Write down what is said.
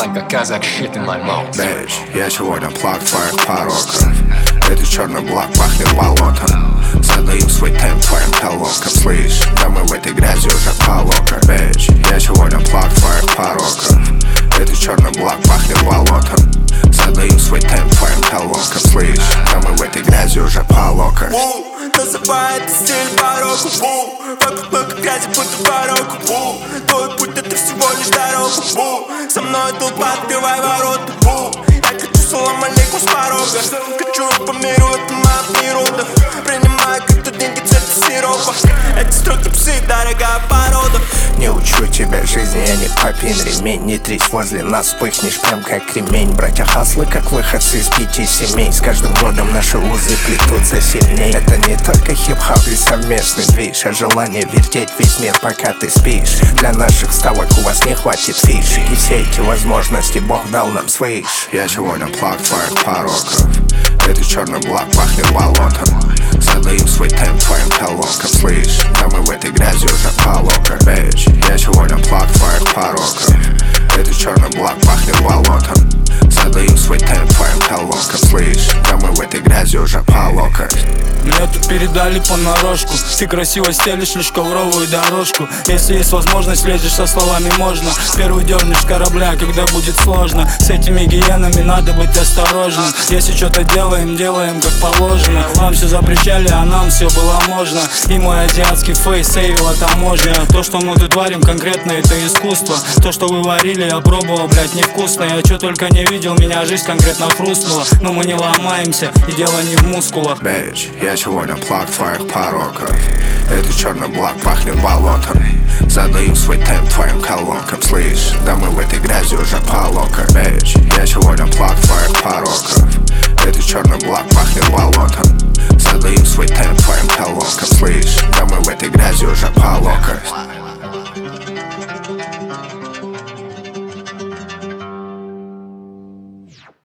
like a Kazakh shit in my mouth. Bitch, я сегодня плак твоих пороков. Этот черный блок пахнет болотом. Задаю свой темп твоим колонкам. Слышь, да мы в этой грязи уже по локоть. Bitch, я сегодня плак твоих пороков. Этот черный блок пахнет болотом. Задаю свой темп твоим колонкам. Слышь, да мы в этой грязи уже по локоть. Называет стиль барокко. Вокруг много грязи, будто барокко. Твой путь это всего лишь дорога. Со мной толпа, открывай ворота. Я хочу салам алейкум с порога. Хочу по миру, это моя природа. Принимаю как-то деньги цвета сиропа. Эти строки псы, дорогая порода. Не учу тебя жизни, я не папин ремень. Не трись возле нас, вспыхнешь прям как кремень. Братья хаслы, как выходцы из 5 семей. С каждым годом наши узы плетутся сильней. Это не только хип-хоп и совместный движ, а желание вертеть весь мир, пока ты спишь. Для наших ставок у вас не хватит фиш. И все эти возможности Бог дал нам свыше. Я сегодня плак твоих пороков. Этот черный блок пахнет болотом. Задаю свой темп твоим колонкам. Слышь, да мы в этой грязи уже по локоть. Bitch, я сегодня плак твоих пороков. Этот черный блок пахнет болотом. Задаю свой темп твоим колонкам. Слышь, да мы в этой грязи уже по локоть. Мне тут передали понарошку. Ты красиво стелишь лишь ковровую дорожку. Если есть возможность, лезешь со словами можно. Первый дернешь с корабля, когда будет сложно. С этими гиенами надо быть осторожным. Если что-то делаем, делаем как положено. Вам все запрещали, а нам все было можно. И мой азиатский фейс сейвила таможня. То, что мы тут варим, конкретно это искусство. То, что вы варили, я пробовал, блять, невкусно. Я что только не видел, меня жизнь конкретно хрустнула. Но мы не ломаемся, и дело не в мускулах. Bitch, я сегодня плак твоих пороков. Этот черный блок пахнет болотом. Задаю свой темп твоим колонкам. Слышь, да мы в этой грязи уже по локоть. Bitch, я сегодня плак твоих пороков. Этот черный блок пахнет болотом. Задаю свой темп твоим колонкам. Слышь, да мы в этой грязи уже по локоть.